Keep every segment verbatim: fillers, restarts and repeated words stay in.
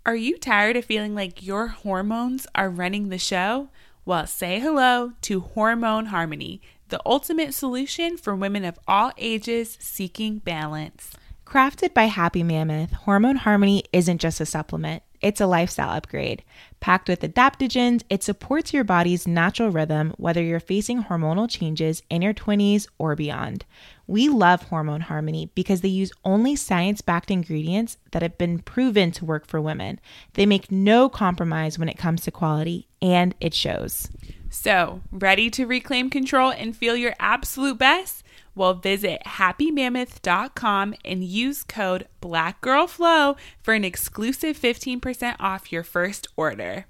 Are you tired of feeling like your hormones are running the show? Well, say hello to Hormone Harmony, the ultimate solution for women of all ages seeking balance. Crafted by Happy Mammoth, Hormone Harmony isn't just a supplement. It's a lifestyle upgrade. Packed with adaptogens, it supports your body's natural rhythm, whether you're facing hormonal changes in your twenties or beyond. We love Hormone Harmony because they use only science-backed ingredients that have been proven to work for women. They make no compromise when it comes to quality, and it shows. So, ready to reclaim control and feel your absolute best? Well, visit happy mammoth dot com and use code BlackGirlFlow for an exclusive fifteen percent off your first order.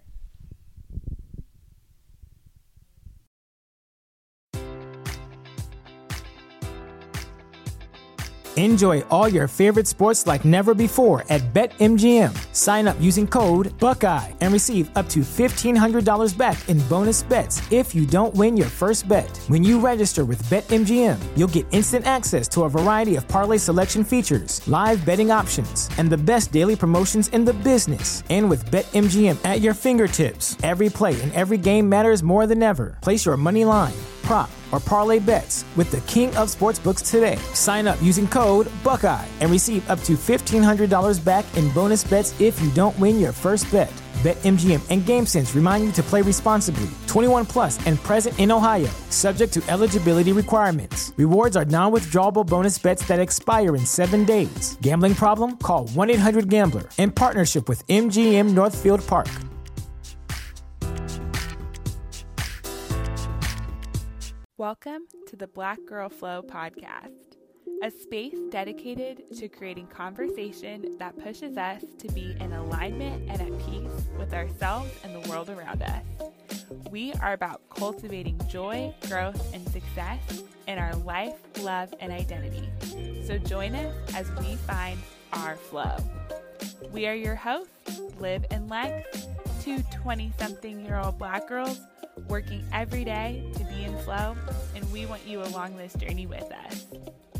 Enjoy all your favorite sports like never before at BetMGM. Sign up using code Buckeye and receive up to fifteen hundred dollars back in bonus bets if you don't win your first bet. When you register with BetMGM, you'll get instant access to a variety of parlay selection features, live betting options, and the best daily promotions in the business. And with BetMGM at your fingertips, every play and every game matters more than ever. Place your money line, prop, or parlay bets with the king of sportsbooks today. Sign up using code Buckeye and receive up to fifteen hundred dollars back in bonus bets if you don't win your first bet. BetMGM and GameSense remind you to play responsibly. twenty-one plus and present in Ohio, subject to eligibility requirements. Rewards are non-withdrawable bonus bets that expire in seven days. Gambling problem? Call one eight hundred gambler in partnership with M G M Northfield Park. Welcome to the Black Girl Flow podcast, a space dedicated to creating conversation that pushes us to be in alignment and at peace with ourselves and the world around us. We are about cultivating joy, growth, and success in our life, love, and identity. So join us as we find our flow. We are your hosts, Liv and Lex, two twenty-something-year-old Black girls working every day to be in flow, and we want you along this journey with us.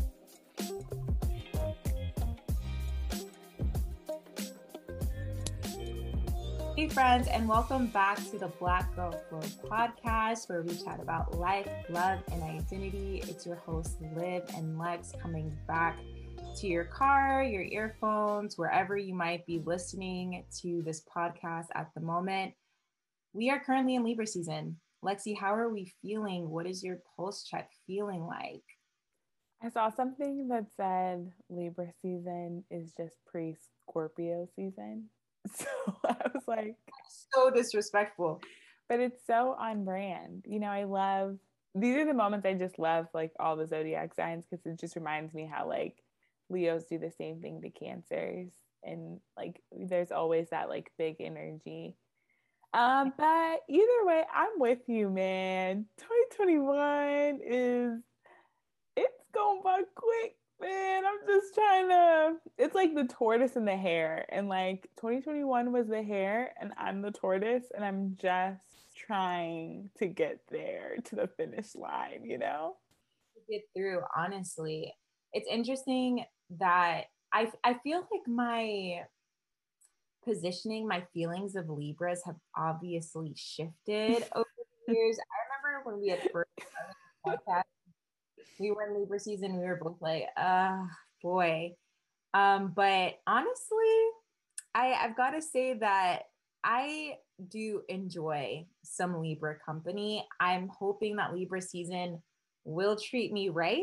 Hey friends, and welcome back to the Black Girl Flow podcast, where we chat about life, love, and identity. It's your host Liv and Lex coming back to your car, your earphones, wherever you might be listening to this podcast at the moment. We are currently in Libra season. Lexi, how are we feeling? What is your pulse check feeling like? I saw something that said Libra season is just pre-Scorpio season. So I was like, so disrespectful. But it's so on brand. You know, I love, these are the moments I just love, like all the zodiac signs, because it just reminds me how like Leos do the same thing to Cancers. And like, there's always that like big energy. Um, but either way, I'm with you, man. twenty twenty-one is, it's going by quick, man. I'm just trying to, it's like the tortoise and the hare. And like twenty twenty-one was the hare and I'm the tortoise, and I'm just trying to get there to the finish line, you know? Get through, honestly. It's interesting that I, I feel like my positioning, my feelings of Libras have obviously shifted over the years. I remember when we had first started the podcast, we were in Libra season, we were both like, uh, boy. Um, but honestly, I, I've got to say that I do enjoy some Libra company. I'm hoping that Libra season will treat me right.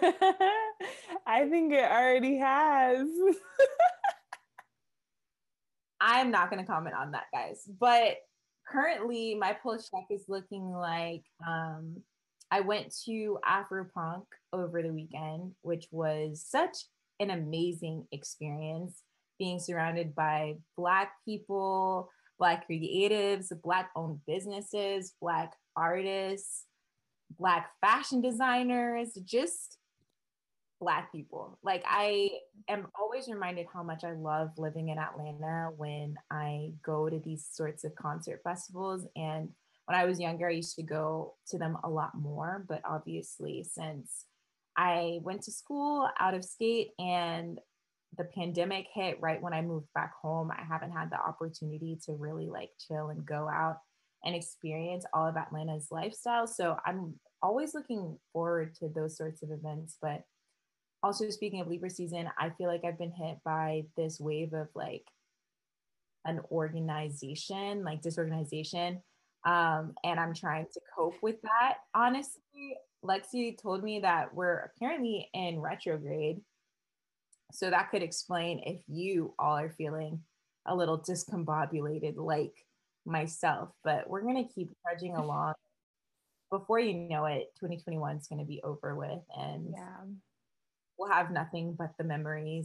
I think it already has. I'm not going to comment on that, guys. But currently, my pulse check is looking like um, I went to Afropunk over the weekend, which was such an amazing experience, being surrounded by Black people, Black creatives, Black-owned businesses, Black artists, Black fashion designers, just Black people. Like, I am always reminded how much I love living in Atlanta when I go to these sorts of concert festivals. And when I was younger, I used to go to them a lot more. But obviously, since I went to school out of state and the pandemic hit right when I moved back home. I haven't had the opportunity to really like chill and go out and experience all of Atlanta's lifestyle. So I'm always looking forward to those sorts of events. But also, speaking of Libra season, I feel like I've been hit by this wave of like an organization, like disorganization. Um, and I'm trying to cope with that. Honestly, Lexi told me that we're apparently in retrograde. So that could explain if you all are feeling a little discombobulated like myself, but we're going to keep trudging along. Before you know it, twenty twenty-one is going to be over with, and Yeah. we'll have nothing but the memories.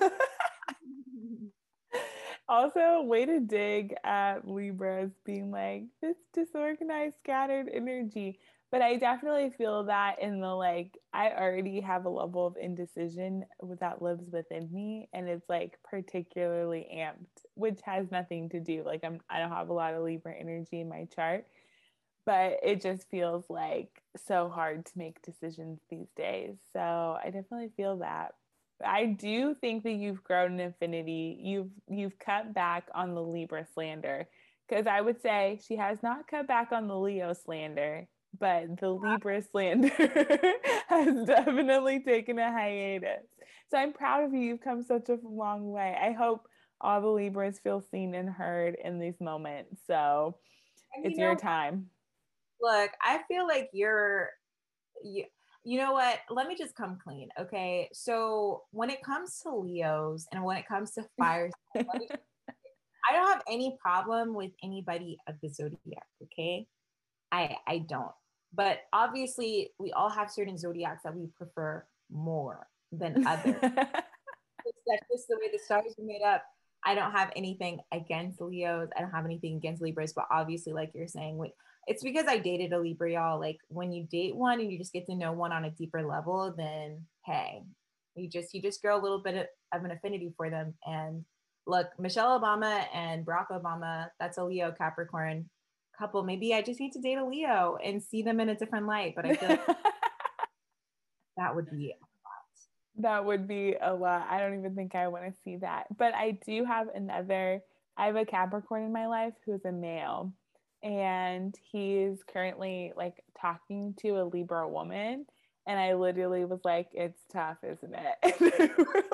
Also, way to dig at Libras being like this disorganized, scattered energy. But I definitely feel that in the like, I already have a level of indecision that lives within me, and it's like particularly amped, which has nothing to do. Like, I'm, I don't have a lot of Libra energy in my chart, but it just feels like so hard to make decisions these days. So I definitely feel that. I do think that you've grown in affinity. You've you've cut back on the Libra slander, because I would say she has not cut back on the Leo slander, but the Libra slander has definitely taken a hiatus. So I'm proud of you. You've come such a long way. I hope all the Libras feel seen and heard in these moments. So And it's you know, your time. Look, I feel like you're you, you know what? Let me just come clean. Okay. So when it comes to Leos and when it comes to fire, me, I don't have any problem with anybody of the zodiac. Okay. I I don't. But obviously we all have certain zodiacs that we prefer more than others. That's just the way the stars are made up. I don't have anything against Leos. I don't have anything against Libras, but obviously, like you're saying, when, it's because I dated a Libra, y'all. Like when you date one and you just get to know one on a deeper level, then hey, you just you just grow a little bit of, of an affinity for them. And look, Michelle Obama and Barack Obama, that's a Leo Capricorn couple. Maybe I just need to date a Leo and see them in a different light. But I feel like that would be That would be a lot. I don't even think I want to see that. But I do have another, I have a Capricorn in my life who's a male, and he's currently like talking to a Libra woman. And I literally was like, it's tough, isn't it? And they were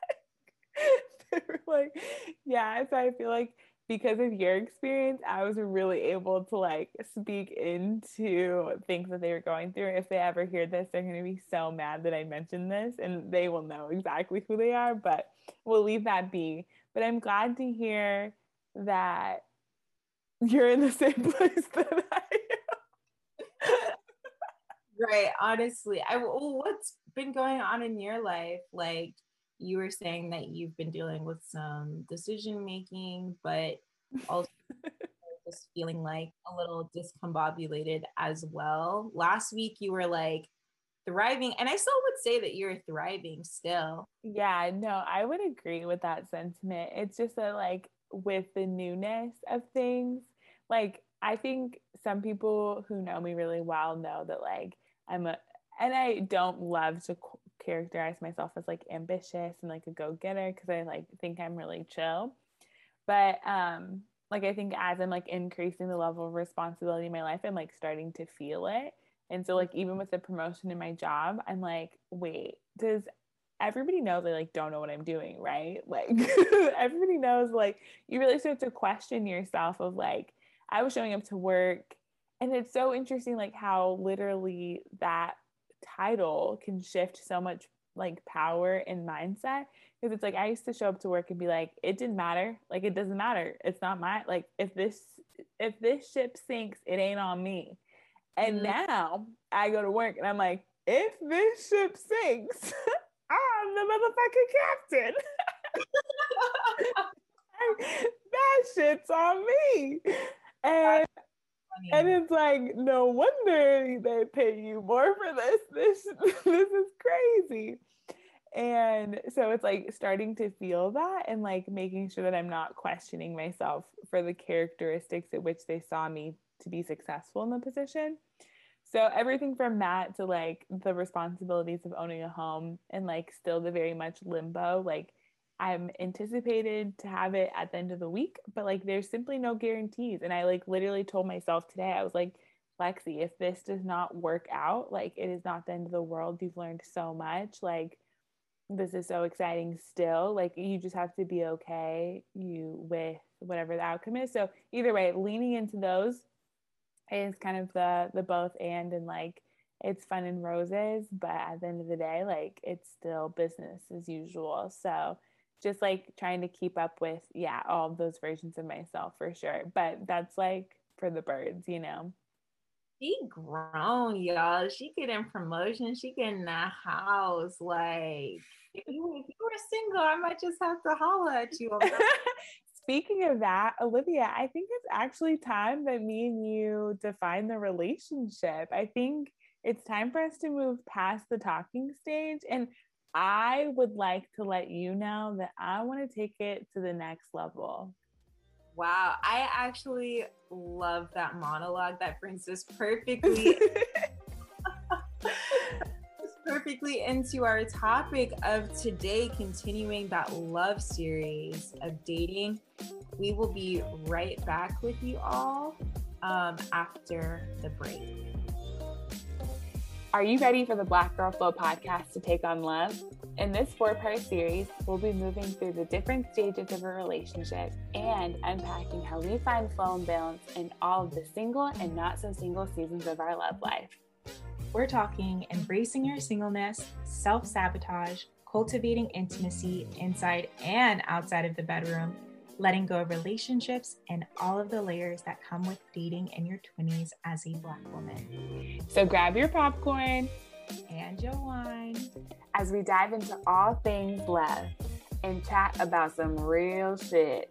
like, they were like, yeah. So I feel like because of your experience, I was really able to like speak into things that they were going through. If they ever hear this, they're going to be so mad that I mentioned this, and they will know exactly who they are, but we'll leave that be. But I'm glad to hear that you're in the same place that I am. Right. Honestly, I well, what's been going on in your life? Like you were saying that you've been dealing with some decision making, but also just feeling like a little discombobulated as well. Last week you were like thriving, and I still would say that you're thriving still. Yeah, no, I would agree with that sentiment. It's just that, like, with the newness of things, like, I think some people who know me really well know that, like, I'm a, and I don't love to characterize myself as like ambitious and like a go-getter, because I like think I'm really chill. But um, like I think as I'm like increasing the level of responsibility in my life, I'm like starting to feel it. And so like even with the promotion in my job, I'm like, wait, does everybody knows I like don't know what I'm doing, right? Like everybody knows, like you really start to question yourself of like, I was showing up to work, and it's so interesting like how literally that title can shift so much like power and mindset. Because it's like I used to show up to work and be like, it didn't matter, like it doesn't matter, it's not my, like if this if this ship sinks, it ain't on me. And mm-hmm. now I go to work and I'm like, if this ship sinks, I'm the motherfucking captain. That shit's on me. And and it's like, no wonder they pay you more for this. This this is crazy. And so it's like starting to feel that and like making sure that I'm not questioning myself for the characteristics at which they saw me to be successful in the position. So everything from that to like the responsibilities of owning a home and like still the very much limbo, like I'm anticipated to have it at the end of the week, but like there's simply no guarantees. And I like literally told myself today, I was like, Lexi, if this does not work out, like it is not the end of the world. You've learned so much. Like this is so exciting still. Like you just have to be okay you with whatever the outcome is. So either way, leaning into those is kind of the the both and and like it's fun and roses, but at the end of the day, like it's still business as usual. So just like trying to keep up with, yeah, all of those versions of myself for sure. But that's like for the birds, you know. She grown, y'all. She getting promotion. She getting a house. Like, if you, if you were single, I might just have to holler at you. Speaking of that, Olivia, I think it's actually time that me and you define the relationship. I think it's time for us to move past the talking stage. And I would like to let you know that I want to take it to the next level. Wow, I actually love that monologue. That brings us perfectly perfectly into our topic of today, continuing that love series of dating. We will be right back with you all um, after the break. Are you ready for the Black Girl Flow podcast to take on love? In this four-part series, we'll be moving through the different stages of a relationship and unpacking how we find flow and balance in all of the single and not so single seasons of our love life. We're talking embracing your singleness, self-sabotage, cultivating intimacy inside and outside of the bedroom, letting go of relationships, and all of the layers that come with dating in your twenties as a Black woman. So grab your popcorn and your wine as we dive into all things love and chat about some real shit.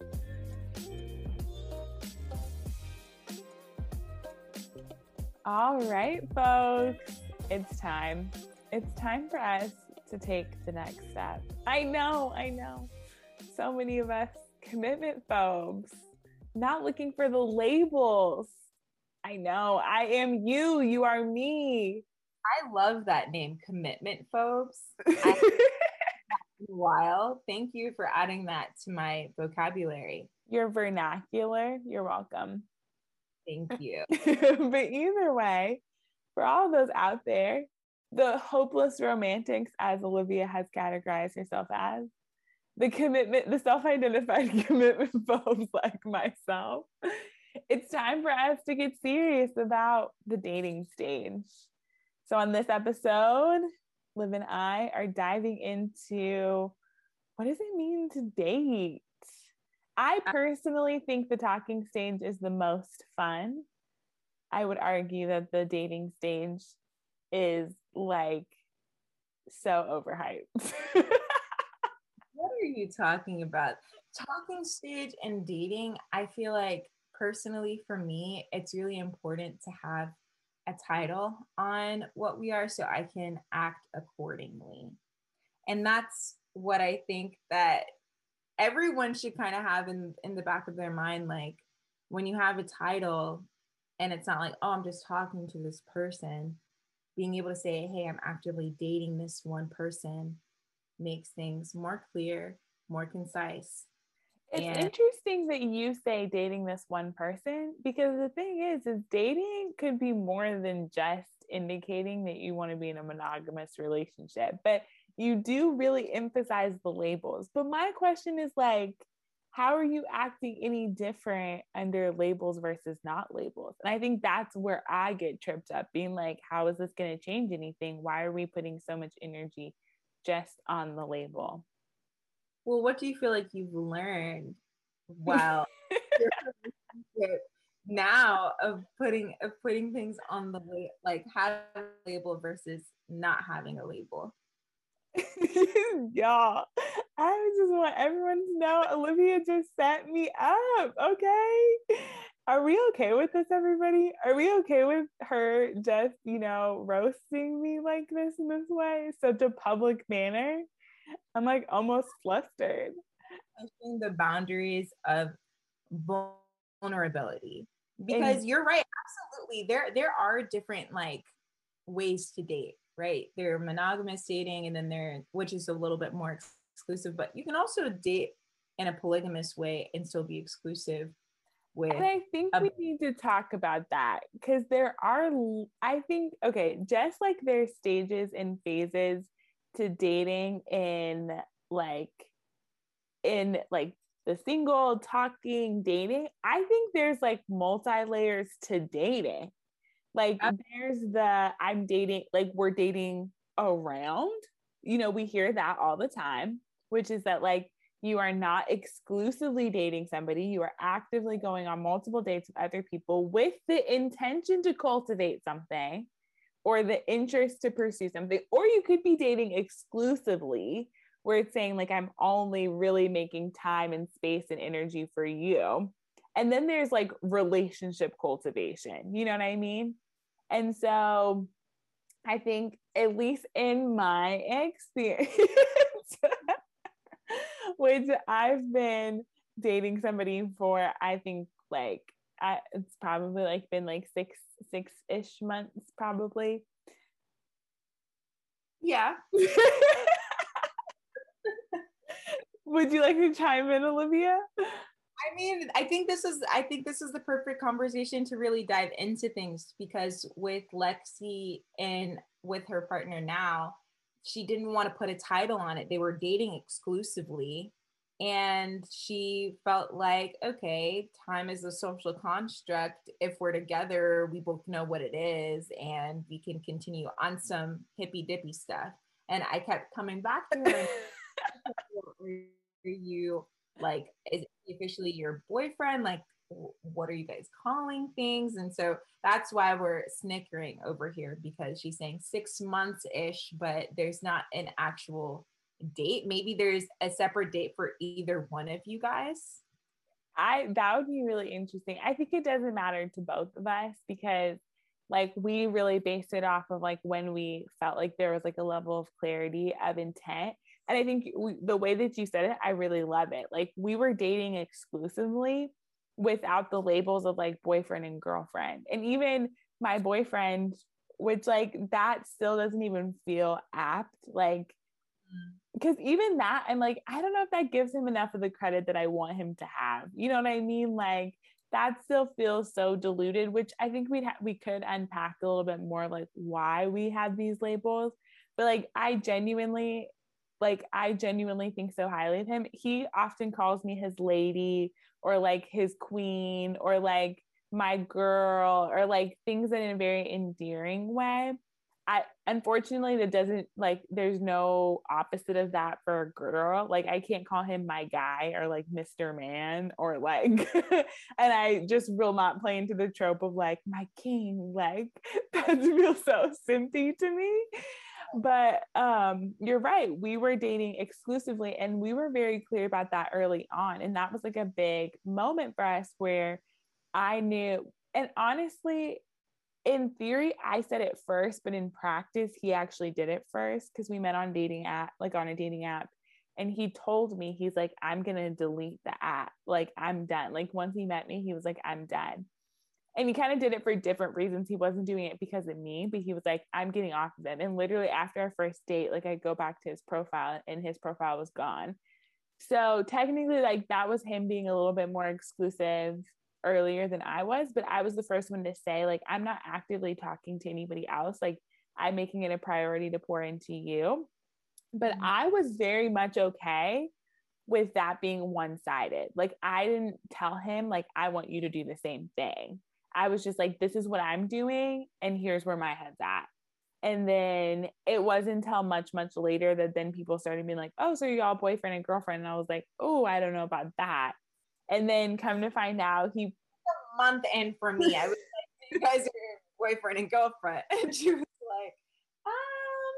All right, folks, it's time. It's time for us to take the next step. I know, I know. So many of us commitment phobes, not looking for the labels. I know, I am you, you are me. I love that name, commitment phobes. I- While thank you for adding that to my vocabulary. Your vernacular, you're welcome. Thank you. But either way, for all those out there, the hopeless romantics, as Olivia has categorized herself as, the commitment, the self-identified commitment phobes like myself, it's time for us to get serious about the dating stage. So on this episode, Liv and I are diving into what does it mean to date? I personally think the talking stage is the most fun. I would argue that the dating stage is like so overhyped. What are you talking about? Talking stage and dating, I feel like personally for me, it's really important to have a title on what we are so I can act accordingly. And that's what I think that everyone should kind of have in, in the back of their mind. Like when you have a title and it's not like, oh, I'm just talking to this person, being able to say, hey, I'm actively dating this one person makes things more clear, more concise. It's and- interesting that you say dating this one person, because the thing is, is dating could be more than just indicating that you want to be in a monogamous relationship, but you do really emphasize the labels. But my question is like, how are you acting any different under labels versus not labels? And I think that's where I get tripped up, being like, how is this going to change anything? Why are we putting so much energy just on the label? Well, what do you feel like you've learned while your relationship now of putting of putting things on the way, like having a label versus not having a label? Y'all, I just want everyone to know Olivia just set me up. Okay, are we okay with this, everybody? Are we okay with her just, you know, roasting me like this in this way, such a public manner? I'm like almost flustered. Pushing the boundaries of vulnerability, because and, you're right, absolutely. There there are different like ways to date, right? There are monogamous dating, and then there, which is a little bit more exclusive, but you can also date in a polygamous way and still be exclusive with. And I think a- we need to talk about that because there are, I think, okay, just like there's stages and phases to dating in like, in like the single, talking, dating, I think there's like multi layers to dating. Like there's the I'm dating, like we're dating around, you know, we hear that all the time, which is that like you are not exclusively dating somebody, you are actively going on multiple dates with other people with the intention to cultivate something or the interest to pursue something. Or you could be dating exclusively, where it's saying like I'm only really making time and space and energy for you. And then there's like relationship cultivation, you know what I mean? And so I think, at least in my experience, which I've been dating somebody for, I think like, I, it's probably like been like six, six-ish months probably. Yeah. Would you like to chime in, Olivia? I mean, I think this is I think this is the perfect conversation to really dive into things, because with Lexi and with her partner now, she didn't want to put a title on it. They were dating exclusively, and she felt like, okay, time is a social construct. If we're together, we both know what it is and we can continue on some hippy dippy stuff. And I kept coming back to her. You like, is he officially your boyfriend? Like, what are you guys calling things? And so that's why we're snickering over here, because she's saying six months ish, but there's not an actual date. Maybe there's a separate date for either one of you guys. I that would be really interesting. I think it doesn't matter to both of us, because like we really based it off of like when we felt like there was like a level of clarity of intent. And I think we, the way that you said it, I really love it. Like we were dating exclusively without the labels of like boyfriend and girlfriend. And even my boyfriend, which like that still doesn't even feel apt. Like, because even that, I'm like, I don't know if that gives him enough of the credit that I want him to have. You know what I mean? Like that still feels so diluted, which I think we'd ha- we could unpack a little bit more, like why we have these labels. But like, I genuinely, like, I genuinely think so highly of him. He often calls me his lady or like his queen or like my girl or like things in a very endearing way. I unfortunately that doesn't like there's no opposite of that for a girl. Like I can't call him my guy or like Mister Man or like and I just will not play into the trope of like my king. Like that feels so simpy to me. But um you're right. We were dating exclusively and we were very clear about that early on. And that was like a big moment for us where I knew, and honestly, in theory, I said it first, but in practice, he actually did it first because we met on dating app, like on a dating app. And he told me, he's like, I'm going to delete the app. Like, I'm done. Like, once he met me, he was like, I'm done. And he kind of did it for different reasons. He wasn't doing it because of me, but he was like, I'm getting off of it. And literally after our first date, like I go back to his profile and his profile was gone. So technically, like that was him being a little bit more exclusive earlier than I was, but I was the first one to say, like, I'm not actively talking to anybody else. Like, I'm making it a priority to pour into you. But mm-hmm. I was very much okay with that being one-sided. Like, I didn't tell him, like, I want you to do the same thing. I was just like, this is what I'm doing, and here's where my head's at. And then it wasn't until much, much later that then people started being like, oh, so you're all boyfriend and girlfriend. And I was like, oh, I don't know about that. And then come to find out, he a month in for me. I was like, you guys are boyfriend and girlfriend. And she was like, um,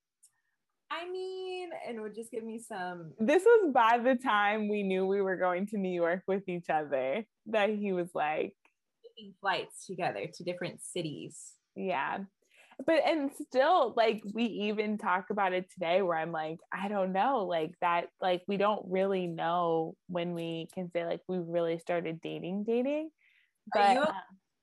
I mean, and would just give me some. This was by the time we knew we were going to New York with each other that he was like taking flights together to different cities. Yeah. But and still, like, we even talk about it today where I'm like, I don't know, like that, like we don't really know when we can say like we really started dating dating. But are you, uh,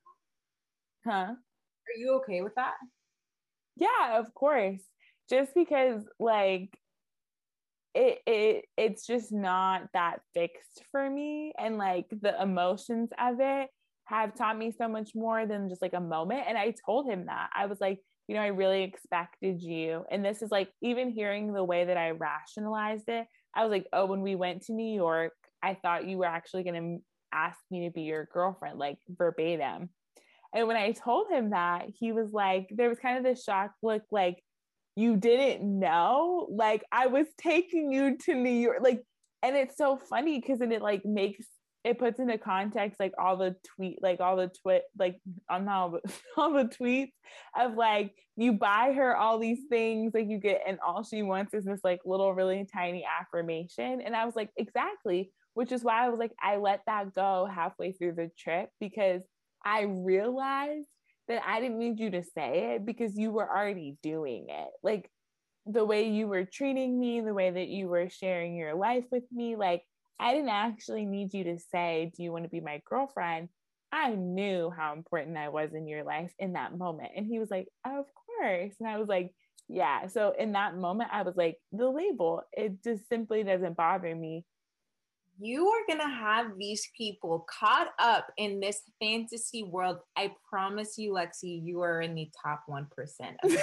huh? Are you okay with that? Yeah, of course. Just because like it, it it's just not that fixed for me. And like the emotions of it have taught me so much more than just like a moment. And I told him that. I was like, you know, I really expected you. And this is like, even hearing the way that I rationalized it, I was like, oh, when we went to New York, I thought you were actually going to ask me to be your girlfriend, like verbatim. And when I told him that, he was like, there was kind of this shock look, like, you didn't know? Like, I was taking you to New York. Like, and it's so funny because then it like makes, it puts into context like all the tweet, like all the twit, like on all, all the tweets of like, you buy her all these things, like you get, and all she wants is this like little really tiny affirmation. And I was like, exactly, which is why I was like, I let that go halfway through the trip, because I realized that I didn't need you to say it because you were already doing it. Like the way you were treating me, the way that you were sharing your life with me, like I didn't actually need you to say, do you want to be my girlfriend? I knew how important I was in your life in that moment. And he was like, of course. And I was like, yeah. So in that moment, I was like, the label, it just simply doesn't bother me. You are going to have these people caught up in this fantasy world. I promise you, Lexi, you are in the top one percent of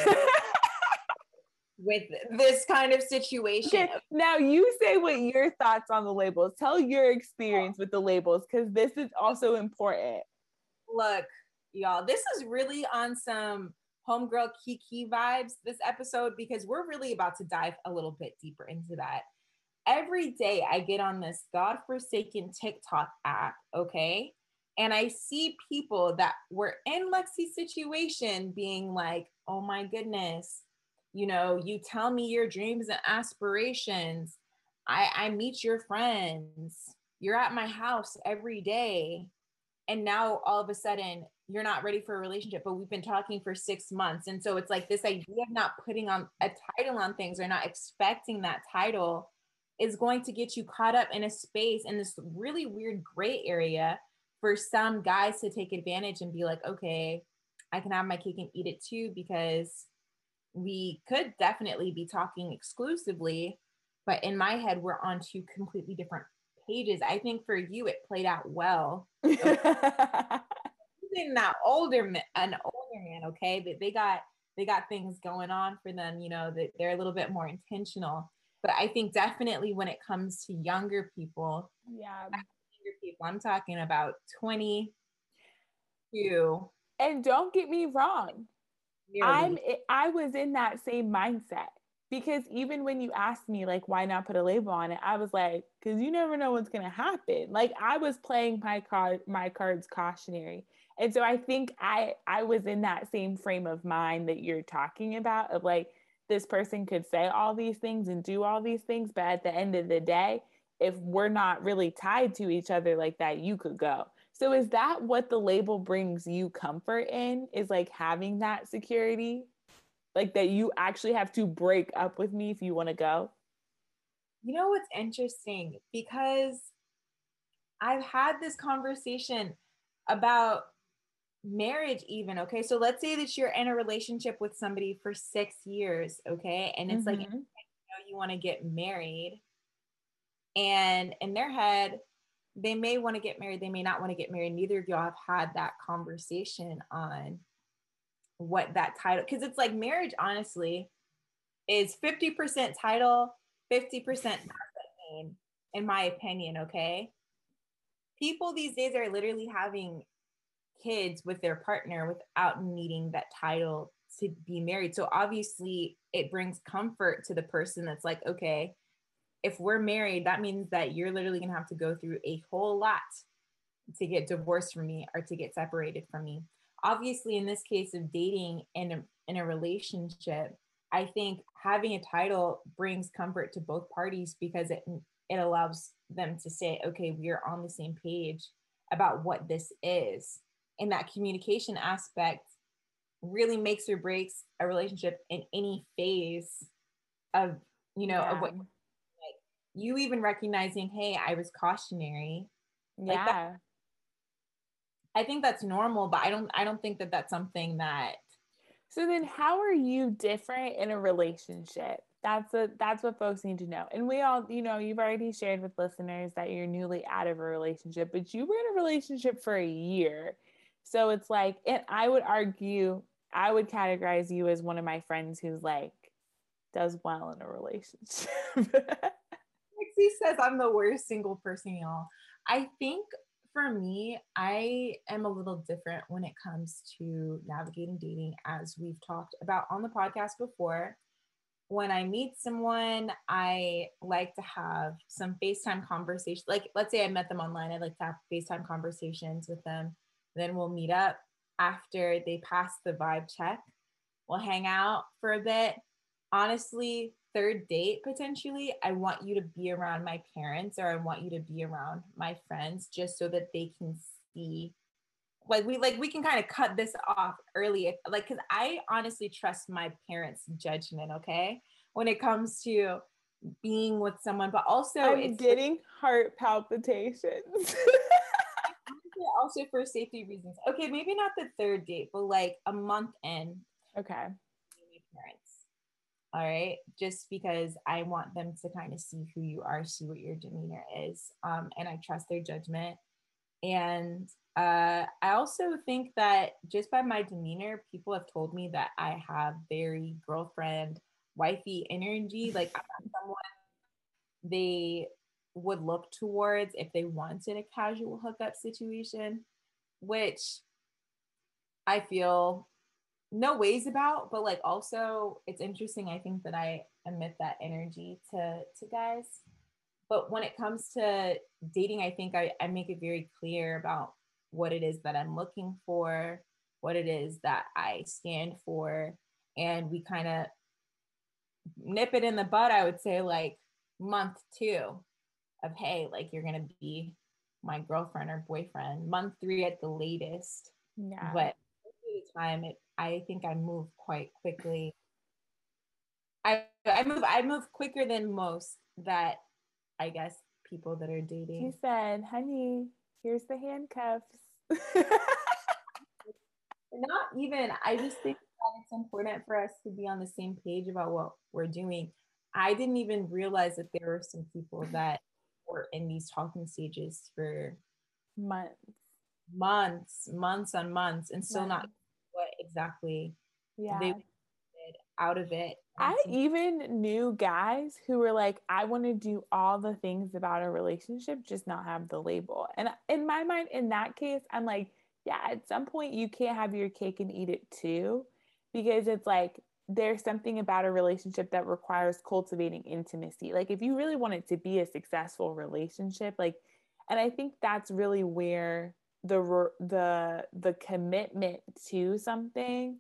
with this kind of situation. Okay, now you say what your thoughts on the labels. Tell your experience with the labels, because this is also important. Look, y'all, this is really on some homegirl Kiki vibes, this episode, because we're really about to dive a little bit deeper into that. Every day I get on this godforsaken TikTok app, okay? And I see people that were in Lexi's situation being like, oh my goodness, you know, you tell me your dreams and aspirations. I, I meet your friends. You're at my house every day. And now all of a sudden you're not ready for a relationship, but we've been talking for six months. And so it's like this idea of not putting on a title on things or not expecting that title is going to get you caught up in a space in this really weird gray area for some guys to take advantage and be like, okay, I can have my cake and eat it too, because we could definitely be talking exclusively, but in my head, we're on two completely different pages. I think for you, it played out well. Okay. That older man, an older man, okay, but they got they got things going on for them, you know, that they're a little bit more intentional. But I think definitely when it comes to younger people, yeah, younger people, I'm talking about twenty-two. And don't get me wrong, Nearly. I'm I was in that same mindset, because even when you asked me like why not put a label on it, I was like, because you never know what's gonna happen. Like I was playing my card my cards cautionary. And so I think I I was in that same frame of mind that you're talking about, of like, this person could say all these things and do all these things, but at the end of the day, if we're not really tied to each other like that, you could go. So is that what the label brings you comfort in, is like having that security? Like that you actually have to break up with me if you want to go? You know what's interesting? Because I've had this conversation about marriage even, okay? So let's say that you're in a relationship with somebody for six years, okay? And it's mm-hmm. like, you know, you want to get married. And in their head, they may want to get married, they may not want to get married. Neither of y'all have had that conversation on what that title, because it's like marriage, honestly, is fifty percent title, fifty percent name, in my opinion, okay? People these days are literally having kids with their partner without needing that title to be married. So obviously it brings comfort to the person that's like, okay, if we're married, that means that you're literally gonna have to go through a whole lot to get divorced from me or to get separated from me. Obviously, in this case of dating and in, in a relationship, I think having a title brings comfort to both parties, because it it allows them to say, okay, we are on the same page about what this is. And that communication aspect really makes or breaks a relationship in any phase of, you know, yeah. of what, like, you even recognizing, hey, I was cautionary. Yeah. Like that, I think that's normal, but I don't, I don't think that that's something that. So then how are you different in a relationship? That's a, that's what folks need to know. And we all, you know, you've already shared with listeners that you're newly out of a relationship, but you were in a relationship for a year. So it's like, and I would argue, I would categorize you as one of my friends who's like, does well in a relationship. Lexi says I'm the worst single person, y'all. I think for me, I am a little different when it comes to navigating dating, as we've talked about on the podcast before. When I meet someone, I like to have some FaceTime conversations. Like, let's say I met them online, I like to have FaceTime conversations with them. Then we'll meet up after they pass the vibe check. We'll hang out for a bit. Honestly, third date potentially, I want you to be around my parents, or I want you to be around my friends, just so that they can see, like we like we can kind of cut this off early, like, because I honestly trust my parents' judgment, okay, when it comes to being with someone. But also, I'm it's getting like, heart palpitations. Also for safety reasons. Okay, maybe not the third date, but like a month in. Okay. My parents. All right, just because I want them to kind of see who you are, see what your demeanor is, um, and I trust their judgment. And uh, I also think that just by my demeanor, people have told me that I have very girlfriend, wifey energy. Like I'm not someone they would look towards if they wanted a casual hookup situation, which I feel no ways about, but like also it's interesting. I think that I emit that energy to to guys. But when it comes to dating, I think I, I make it very clear about what it is that I'm looking for, what it is that I stand for. And we kind of nip it in the bud, I would say, like month two of, hey, like you're going to be my girlfriend or boyfriend, month three at the latest. Yeah. But the time it, I think I move quite quickly. I I move I move quicker than most that I guess people that are dating. He said, honey, here's the handcuffs. Not even, I just think that it's important for us to be on the same page about what we're doing. I didn't even realize that there were some people that were in these talking stages for months, months, months on months, and still months. Not what exactly yeah. they did out of it. I even knew guys who were like, I want to do all the things about a relationship, just not have the label. And in my mind, in that case, I'm like, yeah, at some point you can't have your cake and eat it too, because it's like, there's something about a relationship that requires cultivating intimacy. Like if you really want it to be a successful relationship, like, and I think that's really where the, the, the commitment to something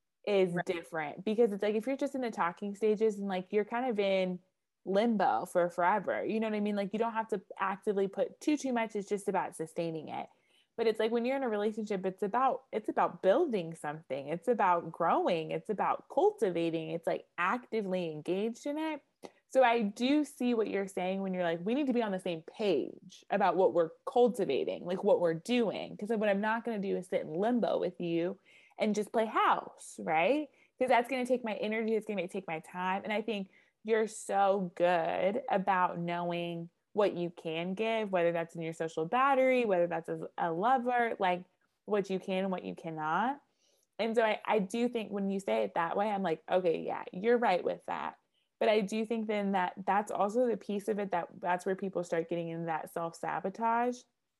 is right. different, because it's like if you're just in the talking stages and like you're kind of in limbo for forever, you know what I mean? Like you don't have to actively put too too much, it's just about sustaining it. But it's like when you're in a relationship, it's about it's about building something, it's about growing, it's about cultivating, it's like actively engaged in it. So I do see what you're saying when you're like, we need to be on the same page about what we're cultivating, like what we're doing, because what I'm not going to do is sit in limbo with you and just play house, right? Because that's going to take my energy, it's going to take my time. And I think you're so good about knowing what you can give, whether that's in your social battery, whether that's as a lover, like what you can and what you cannot. And so I, I do think when you say it that way, I'm like, okay, yeah, you're right with that. But I do think then that that's also the piece of it that that's where people start getting into that self-sabotage,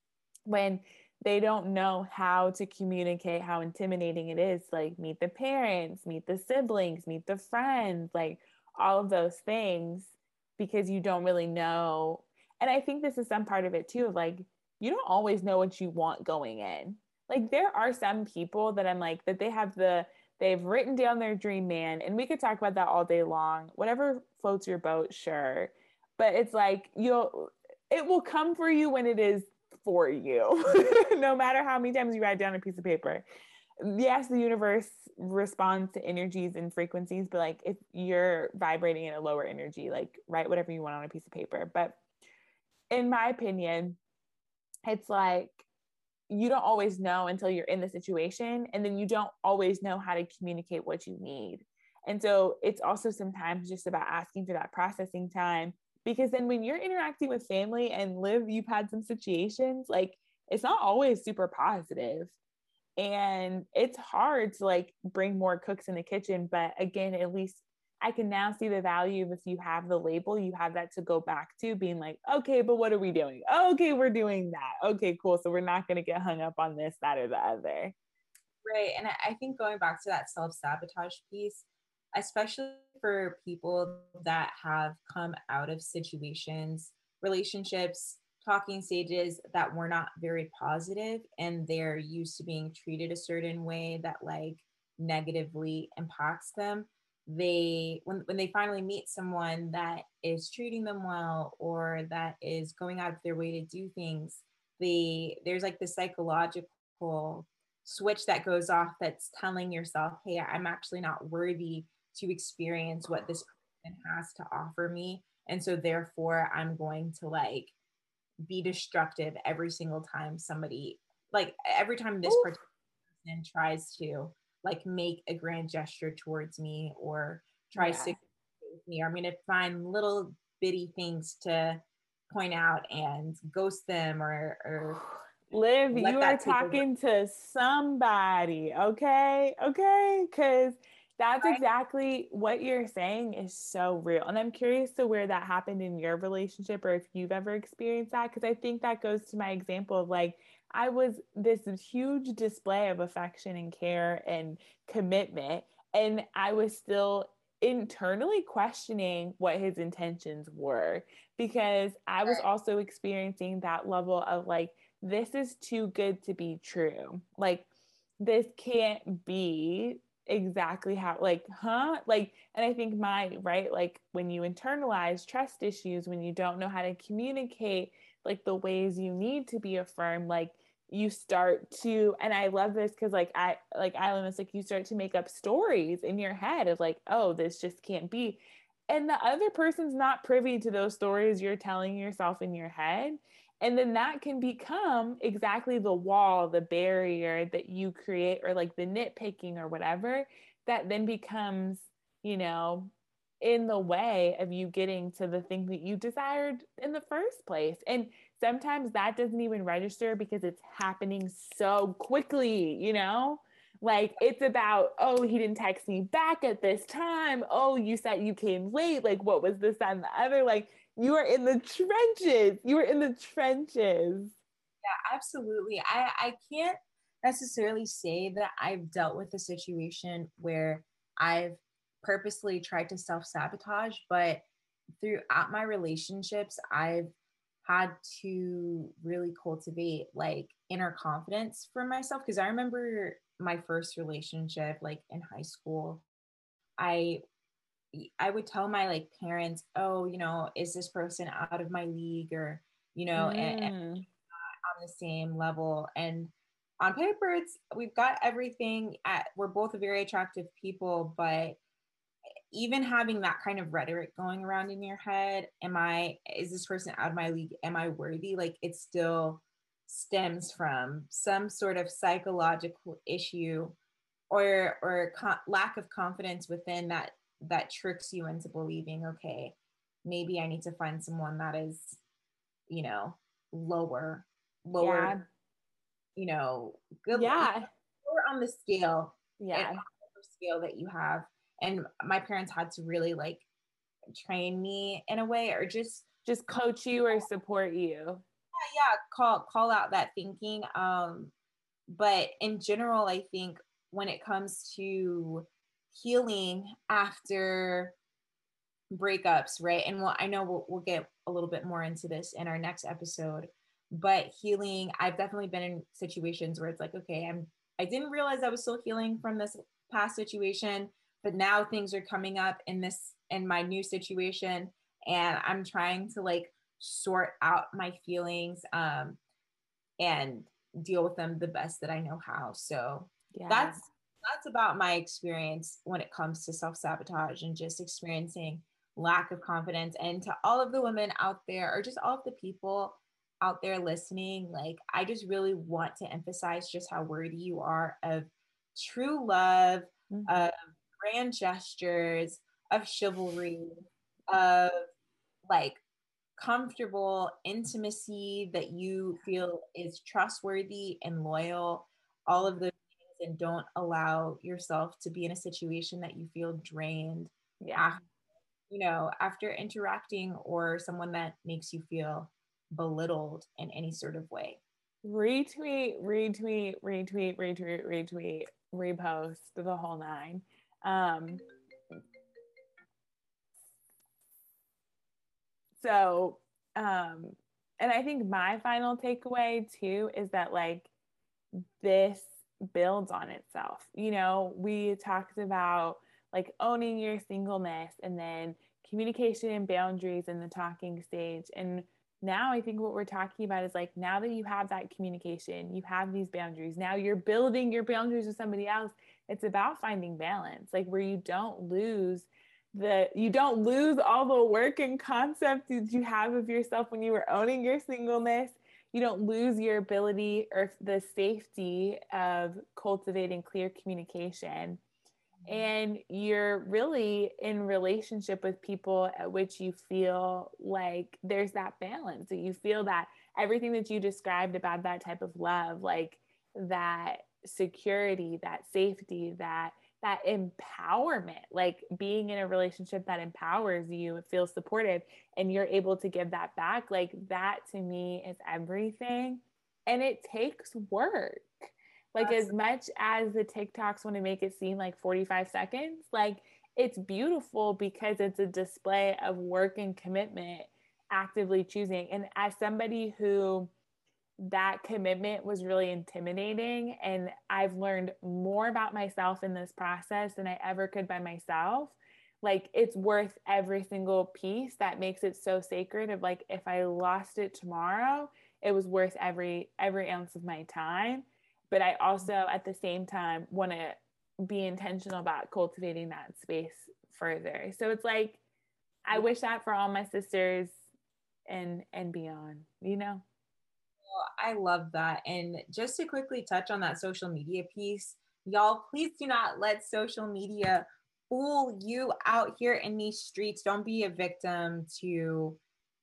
when they don't know how to communicate how intimidating it is. Like meet the parents, meet the siblings, meet the friends, like all of those things, because you don't really know. And I think this is some part of it too, of like, you don't always know what you want going in. Like there are some people that I'm like, that they have the, they've written down their dream man, and we could talk about that all day long, whatever floats your boat, sure. But it's like, you'll, it will come for you when it is for you, no matter how many times you write down a piece of paper. Yes, the universe responds to energies and frequencies, but like if you're vibrating in a lower energy, like write whatever you want on a piece of paper. But in my opinion, it's like you don't always know until you're in the situation, and then you don't always know how to communicate what you need. And so it's also sometimes just about asking for that processing time, because then when you're interacting with family, and Liv, you've had some situations, like it's not always super positive. And it's hard to like bring more cooks in the kitchen. But again, at least I can now see the value of, if you have the label, you have that to go back to, being like, okay, but what are we doing? Okay, we're doing that. Okay, cool. So we're not going to get hung up on this, that, or the other. Right. And I think going back to that self-sabotage piece, especially for people that have come out of situations, relationships, talking stages that were not very positive, and they're used to being treated a certain way that like negatively impacts them, they when, when they finally meet someone that is treating them well, or that is going out of their way to do things, they there's like this psychological switch that goes off that's telling yourself, hey, I'm actually not worthy to experience what this person has to offer me, and so therefore I'm going to like be destructive every single time somebody, like every time this Ooh. particular person tries to like make a grand gesture towards me, or tries Yeah. to with me, or I'm going to find little bitty things to point out and ghost them, or or Liv, let you are that take over. talking to somebody, okay? Okay, because that's Right? exactly what you're saying is so real. And I'm curious to where that happened in your relationship, or if you've ever experienced that, because I think that goes to my example of like, I was this huge display of affection and care and commitment, and I was still internally questioning what his intentions were, because I was Right. also experiencing that level of like, this is too good to be true. Like, this can't be exactly how, like, huh? Like, and I think my, right, like when you internalize trust issues, when you don't know how to communicate, like the ways you need to be affirmed, like you start to, and I love this because like I, like Island, it's like you start to make up stories in your head of like, oh, this just can't be. And the other person's not privy to those stories you're telling yourself in your head. And then that can become exactly the wall, the barrier that you create, or like the nitpicking or whatever, that then becomes, you know, in the way of you getting to the thing that you desired in the first place. And sometimes that doesn't even register because it's happening so quickly, you know? Like it's about, oh, he didn't text me back at this time. Oh, you said you came late. Like, what was this, that, and the other? Like, you are in the trenches. You are in the trenches. Yeah, absolutely. I, I can't necessarily say that I've dealt with a situation where I've purposely tried to self-sabotage, but throughout my relationships, I've had to really cultivate like inner confidence for myself. Because I remember my first relationship, like in high school, I I would tell my like parents, oh, you know, is this person out of my league, or, you know, and, and Mm. on the same level. And on paper, it's we've got everything at, we're both very attractive people, but even having that kind of rhetoric going around in your head, am I, is this person out of my league? Am I worthy? Like it still stems from some sort of psychological issue, or or co- lack of confidence within that that tricks you into believing, okay, maybe I need to find someone that is, you know, lower, Yeah. lower, you know, good, Yeah. lower on the scale, and on Yeah. the scale that you have. And my parents had to really like train me in a way, or just Just coach you or support you. yeah, call call out that thinking. Um, but in general, I think when it comes to healing after breakups, right? And well, I know we'll, we'll get a little bit more into this in our next episode, but healing, I've definitely been in situations where it's like, okay, I'm, I didn't realize I was still healing from this past situation, but now things are coming up in this, in my new situation. And I'm trying to like sort out my feelings, um, and deal with them the best that I know how. So Yeah. that's, that's about my experience when it comes to self-sabotage and just experiencing lack of confidence. And to all of the women out there, or just all of the people out there listening, like I just really want to emphasize just how worthy you are of true love, Mhm. of grand gestures of chivalry, of like comfortable intimacy that you feel is trustworthy and loyal, all of those things, and don't allow yourself to be in a situation that you feel drained Yeah. after, you know, after interacting, or someone that makes you feel belittled in any sort of way. Retweet, retweet, retweet, retweet, retweet, repost, the whole nine. Um, so, um, and I think my final takeaway too is that like this builds on itself. You know, we talked about like owning your singleness, and then communication and boundaries in the talking stage. And now I think what we're talking about is like, now that you have that communication, you have these boundaries, now you're building your boundaries with somebody else. It's about finding balance, like where you don't lose the, you don't lose all the work and concepts that you have of yourself when you were owning your singleness. You don't lose your ability or the safety of cultivating clear communication. And you're really in relationship with people at which you feel like there's that balance. So you feel that everything that you described about that type of love, like that security, that safety, that that empowerment, like being in a relationship that empowers you, it feels supportive, and you're able to give that back. Like that to me is everything. And it takes work. Like as much as the TikToks want to make it seem like forty-five seconds, like it's beautiful because it's a display of work and commitment, actively choosing. And as somebody who that commitment was really intimidating, and I've learned more about myself in this process than I ever could by myself, like it's worth every single piece that makes it so sacred of like, if I lost it tomorrow, it was worth every every ounce of my time. But I also, at the same time, want to be intentional about cultivating that space further. So it's like, I wish that for all my sisters and and beyond, you know? Well, I love that. And just to quickly touch on that social media piece, y'all, please do not let social media fool you out here in these streets. Don't be a victim to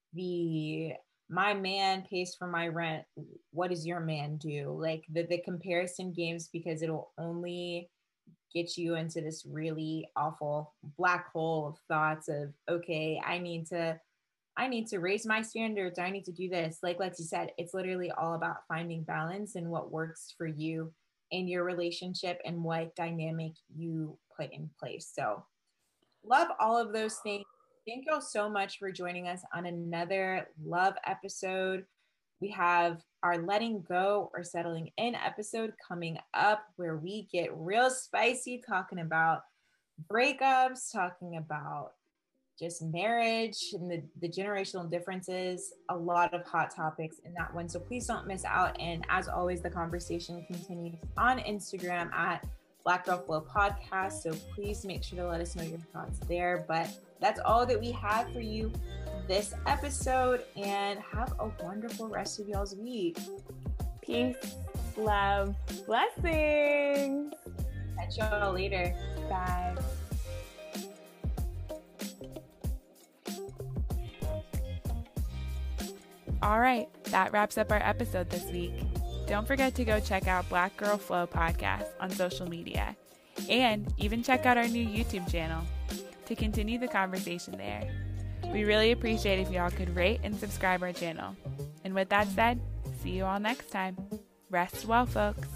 the my man pays for my rent, what does your man do? Like the, the comparison games, because it'll only get you into this really awful black hole of thoughts of, okay, I need to, I need to raise my standards. I need to do this. Like Lexi said, it's literally all about finding balance and what works for you in your relationship and what dynamic you put in place. So love all of those things. Thank y'all so much for joining us on another love episode. We have our letting go or settling in episode coming up, where we get real spicy, talking about breakups, talking about just marriage and the, the generational differences, a lot of hot topics in that one. So please don't miss out. And as always, the conversation continues on Instagram at Black Girl Flow Podcast. So please make sure to let us know your thoughts there. But that's all that we have for you this episode, and have a wonderful rest of y'all's week. Peace, love, blessings. Catch y'all later. Bye. All right, that wraps up our episode this week. Don't forget to go check out Black Girl Flow Podcast on social media, and even check out our new YouTube channel to continue the conversation there. We really appreciate if y'all could rate and subscribe our channel. And with that said, see you all next time. Rest well, folks.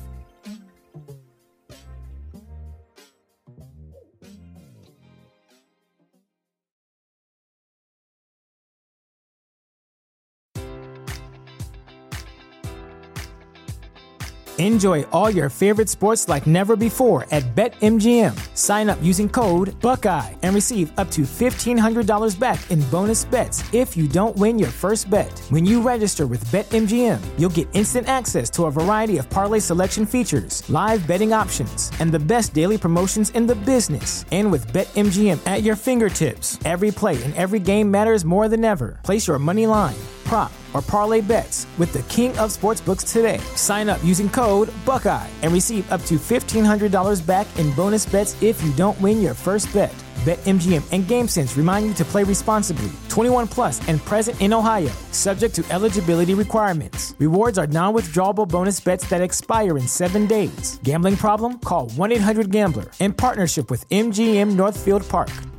Enjoy all your favorite sports like never before at BetMGM. Sign up using code Buckeye and receive up to fifteen hundred dollars back in bonus bets if you don't win your first bet. When you register with BetMGM, you'll get instant access to a variety of parlay selection features, live betting options, and the best daily promotions in the business. And with BetMGM at your fingertips, every play and every game matters more than ever. Place your money line, prop, or parlay bets with the king of sportsbooks today. Sign up using code Buckeye and receive up to fifteen hundred dollars back in bonus bets if you don't win your first bet. BetMGM and GameSense remind you to play responsibly. twenty-one plus and present in Ohio, subject to eligibility requirements. Rewards are non-withdrawable bonus bets that expire in seven days. Gambling problem? Call one eight hundred gambler in partnership with M G M Northfield Park.